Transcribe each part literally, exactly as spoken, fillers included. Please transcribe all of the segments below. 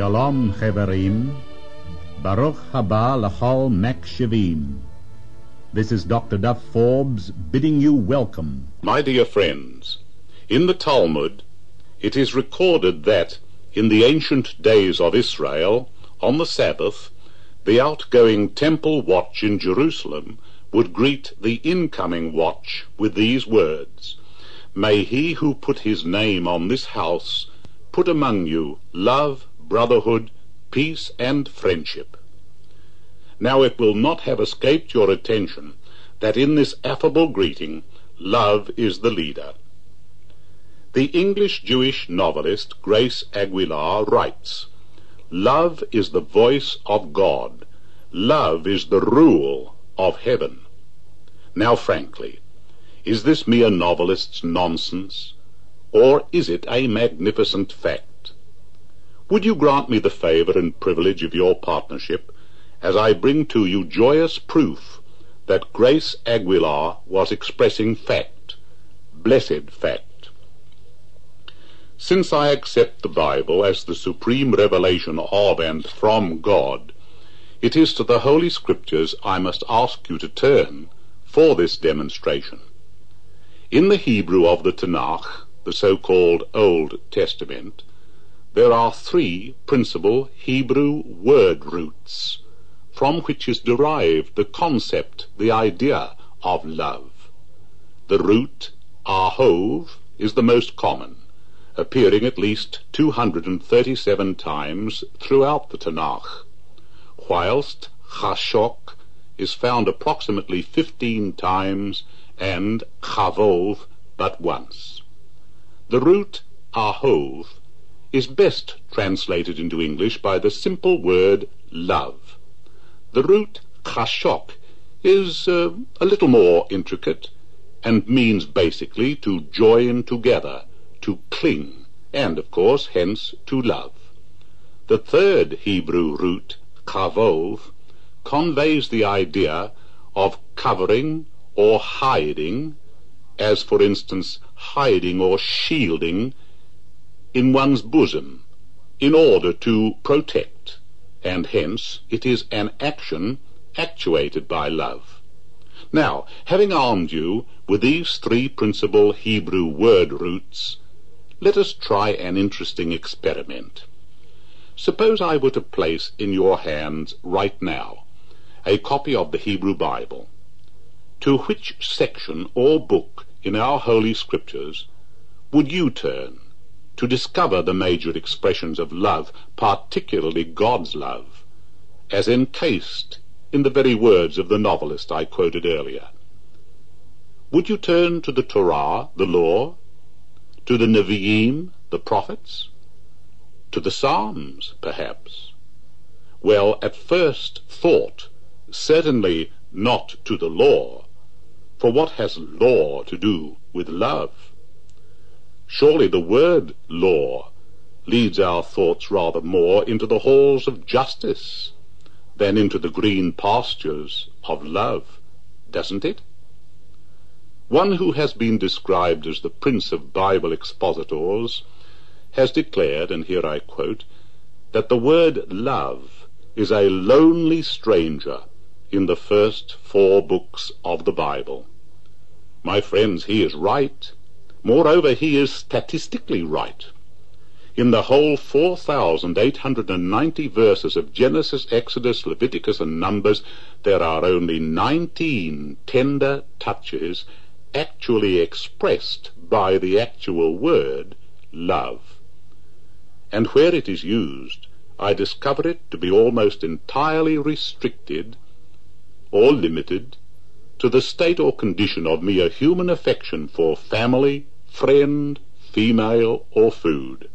Shalom Cheverim, Baruch haba l'chol Makshevim. This is Doctor Duff Forbes bidding you welcome. My dear friends, in the Talmud it is recorded that in the ancient days of Israel, on the Sabbath, the outgoing temple watch in Jerusalem would greet the incoming watch with these words, "May he who put his name on this house put among you love, brotherhood, peace, and friendship." Now it will not have escaped your attention that in this affable greeting, love is the leader. The English-Jewish novelist Grace Aguilar writes, "Love is the voice of God. Love is the rule of heaven." Now frankly, is this mere novelist's nonsense, or is it a magnificent fact? Would you grant me the favor and privilege of your partnership as I bring to you joyous proof that Grace Aguilar was expressing fact, blessed fact? Since I accept the Bible as the supreme revelation of and from God, it is to the Holy Scriptures I must ask you to turn for this demonstration. In the Hebrew of the Tanakh, the so-called Old Testament, there are three principal Hebrew word roots from which is derived the concept, the idea of love. The root ahov is the most common, appearing at least two hundred thirty-seven times throughout the Tanakh, whilst chashok is found approximately fifteen times and chavov but once. The root ahov is best translated into English by the simple word love. The root chashok is uh, a little more intricate and means basically to join together, to cling, and of course hence to love. The third Hebrew root, chavov, conveys the idea of covering or hiding, as for instance hiding or shielding in one's bosom in order to protect, and hence it is an action actuated by love. Now, having armed you with these three principal Hebrew word roots, let us try an interesting experiment. Suppose I were to place in your hands right now a copy of the Hebrew Bible. To which section or book in our Holy Scriptures would you turn to discover the major expressions of love, particularly God's love, as encased in the very words of the novelist I quoted earlier? Would you turn to the Torah, the law, to the Nevi'im, the prophets, to the Psalms, perhaps? Well, at first thought, certainly not to the law, for what has law to do with love? Surely the word law leads our thoughts rather more into the halls of justice than into the green pastures of love, doesn't it? One who has been described as the prince of Bible expositors has declared, and here I quote, that the word love is a lonely stranger in the first four books of the Bible. My friends, he is right. Moreover, he is statistically right. In the whole four thousand eight hundred ninety verses of Genesis, Exodus, Leviticus, and Numbers, there are only nineteen tender touches actually expressed by the actual word love. And where it is used, I discover it to be almost entirely restricted or limited to the state or condition of mere human affection for family, friend, female, or food.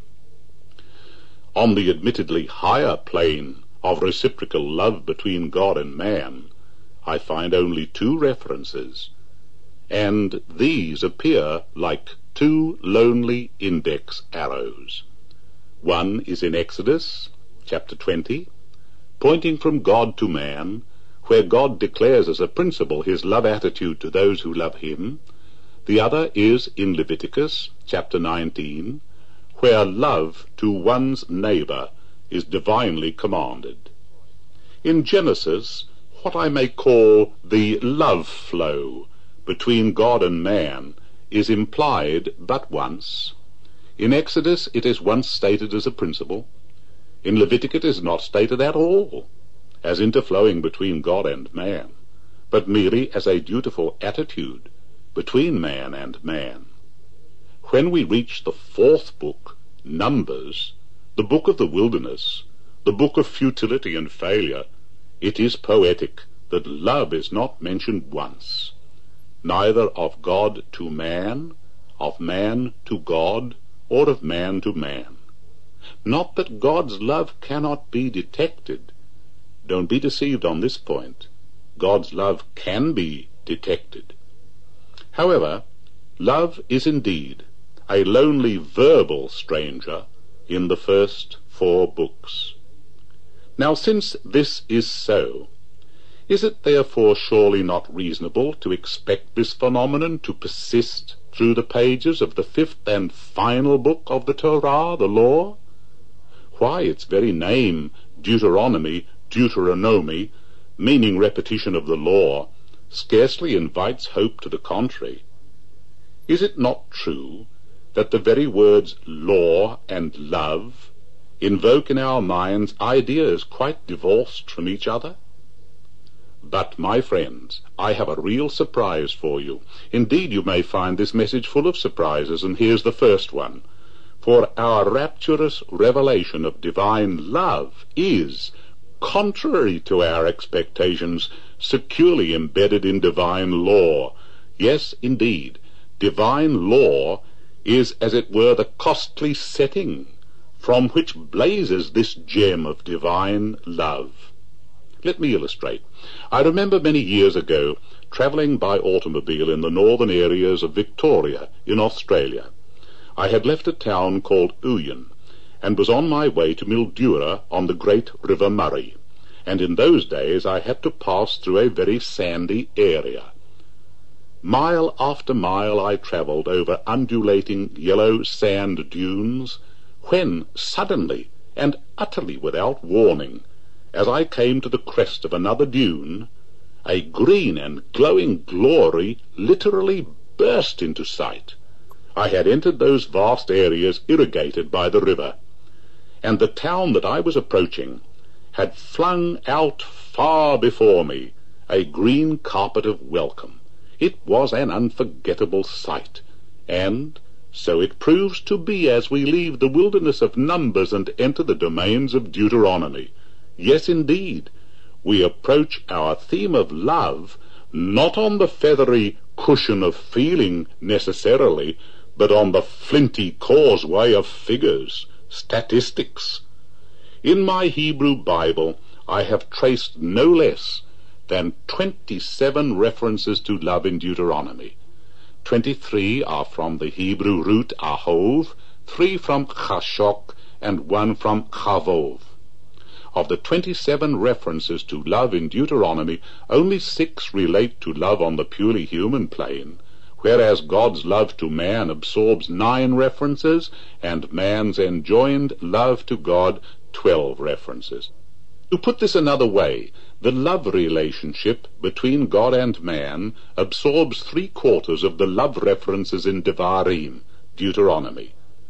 On the admittedly higher plane of reciprocal love between God and man, I find only two references, and these appear like two lonely index arrows. One is in Exodus, chapter twenty, pointing from God to man, where God declares as a principle his love attitude to those who love him. The other is in Leviticus, chapter nineteen, where love to one's neighbor is divinely commanded. In Genesis, what I may call the love flow between God and man is implied but once. In Exodus it is once stated as a principle. In Leviticus it is not stated at all as interflowing between God and man, but merely as a dutiful attitude between man and man. When we reach the fourth book, Numbers, the book of the wilderness, the book of futility and failure, it is poetic that love is not mentioned once, neither of God to man, of man to God, or of man to man. Not that God's love cannot be detected. Don't be deceived on this point. God's love can be detected. However, love is indeed a lonely verbal stranger in the first four books. Now, since this is so, is it therefore surely not reasonable to expect this phenomenon to persist through the pages of the fifth and final book of the Torah, the law? Why, its very name, Deuteronomy, Deuteronomy, meaning repetition of the law, scarcely invites hope to the contrary. Is it not true that the very words law and love invoke in our minds ideas quite divorced from each other? But, my friends, I have a real surprise for you. Indeed, you may find this message full of surprises, and here's the first one. For our rapturous revelation of divine love is, contrary to our expectations, securely embedded in divine law. Yes, indeed, divine law is, as it were, the costly setting from which blazes this gem of divine love. Let me illustrate. I remember many years ago travelling by automobile in the northern areas of Victoria in Australia. I had left a town called Uyen and was on my way to Mildura on the great River Murray, and in those days I had to pass through a very sandy area. Mile after mile I travelled over undulating yellow sand dunes, when suddenly and utterly without warning, as I came to the crest of another dune, a green and glowing glory literally burst into sight. I had entered those vast areas irrigated by the river, and the town that I was approaching had flung out far before me a green carpet of welcome. It was an unforgettable sight, and so it proves to be as we leave the wilderness of Numbers and enter the domains of Deuteronomy. Yes, indeed, we approach our theme of love not on the feathery cushion of feeling necessarily, but on the flinty causeway of figures, statistics. In my Hebrew Bible I have traced no less than twenty-seven references to love in Deuteronomy. Twenty-three are from the Hebrew root ahov, three from chashok, and one from chavov. Of the twenty-seven references to love in Deuteronomy, only six relate to love on the purely human plane, whereas God's love to man absorbs nine references, and man's enjoined love to God twelve references. To put this another way, the love relationship between God and man absorbs three-quarters of the love references in Devarim, Deuteronomy.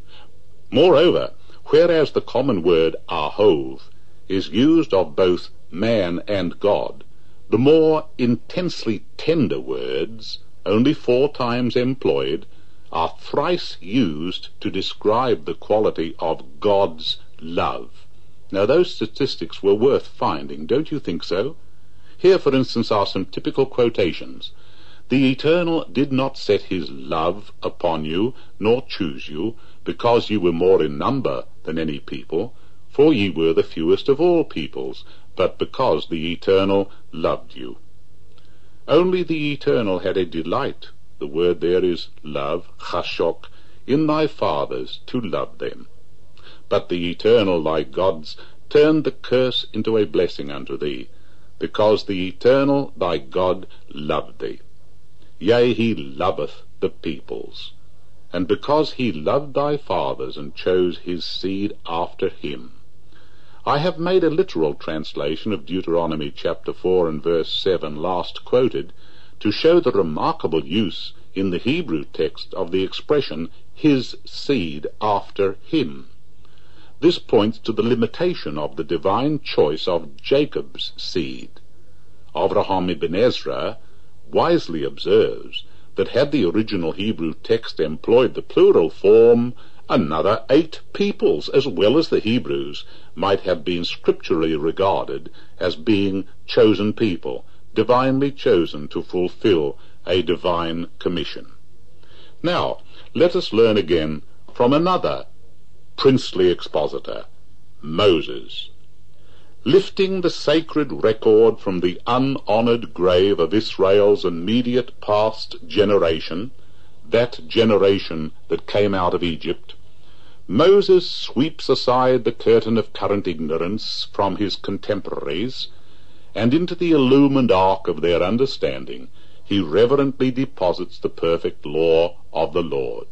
Moreover, whereas the common word ahov is used of both man and God, the more intensely tender words, only four times employed, are thrice used to describe the quality of God's love. Now, those statistics were worth finding, don't you think so? Here, for instance, are some typical quotations. The Eternal did not set his love upon you, nor choose you, because you were more in number than any people, for ye were the fewest of all peoples, but because the Eternal loved you. Only the Eternal had a delight, the word there is love, chashok, in thy fathers to love them. But the Eternal, thy gods, turned the curse into a blessing unto thee, because the Eternal, thy God, loved thee. Yea, he loveth the peoples, and because he loved thy fathers, and chose his seed after him. I have made a literal translation of Deuteronomy chapter four and verse seven last quoted to show the remarkable use in the Hebrew text of the expression his seed after him. This points to the limitation of the divine choice of Jacob's seed. Avraham ibn Ezra wisely observes that had the original Hebrew text employed the plural form, another eight peoples, as well as the Hebrews, might have been scripturally regarded as being chosen people, divinely chosen to fulfill a divine commission. Now, let us learn again from another princely expositor, Moses. Lifting the sacred record from the unhonored grave of Israel's immediate past generation, that generation that came out of Egypt, Moses sweeps aside the curtain of current ignorance from his contemporaries, and into the illumined ark of their understanding he reverently deposits the perfect law of the Lord.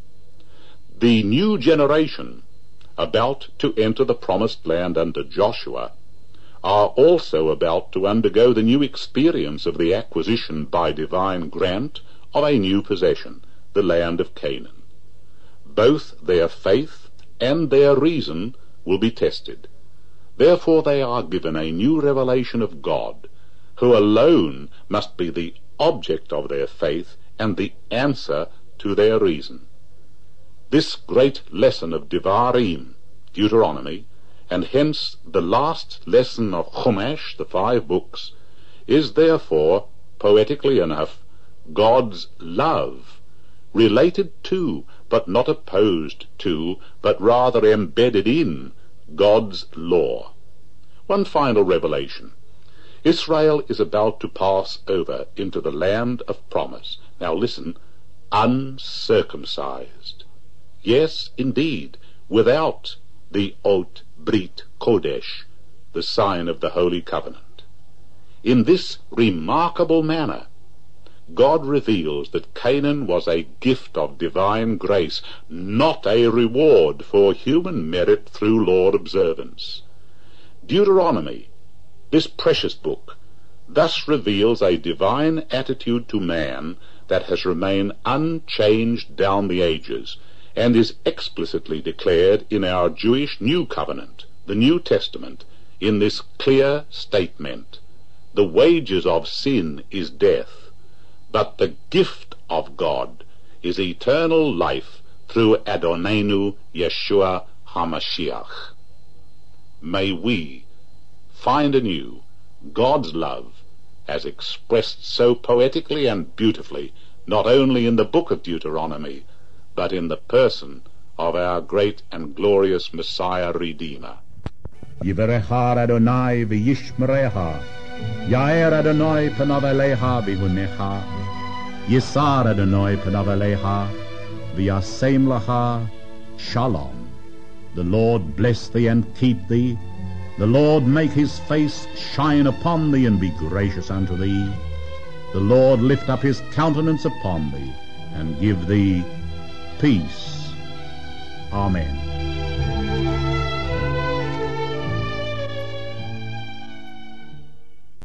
The new generation, about to enter the promised land under Joshua, are also about to undergo the new experience of the acquisition by divine grant of a new possession, the land of Canaan. Both their faith and their reason will be tested. Therefore they are given a new revelation of God, who alone must be the object of their faith and the answer to their reason. This great lesson of Devarim, Deuteronomy, and hence the last lesson of Chumash, the five books, is therefore, poetically enough, God's love, related to, but not opposed to, but rather embedded in, God's law. One final revelation. Israel is about to pass over into the land of promise. Now listen, uncircumcised. Yes, indeed, without the Ot Brit Kodesh, the sign of the Holy Covenant. In this remarkable manner, God reveals that Canaan was a gift of divine grace, not a reward for human merit through law observance. Deuteronomy, this precious book, thus reveals a divine attitude to man that has remained unchanged down the ages, and is explicitly declared in our Jewish New Covenant, the New Testament, in this clear statement: the wages of sin is death, but the gift of God is eternal life through Adonenu Yeshua HaMashiach. May we find anew God's love as expressed so poetically and beautifully, not only in the book of Deuteronomy, but in the person of our great and glorious Messiah Redeemer. Yivarecha Adonai v'yishmerecha, Yair Adonai panav elecha v'hunecha, Yisar Adonai panav elecha, v'yasem lecha shalom. The Lord bless thee and keep thee. The Lord make his face shine upon thee and be gracious unto thee. The Lord lift up his countenance upon thee and give thee peace. Amen.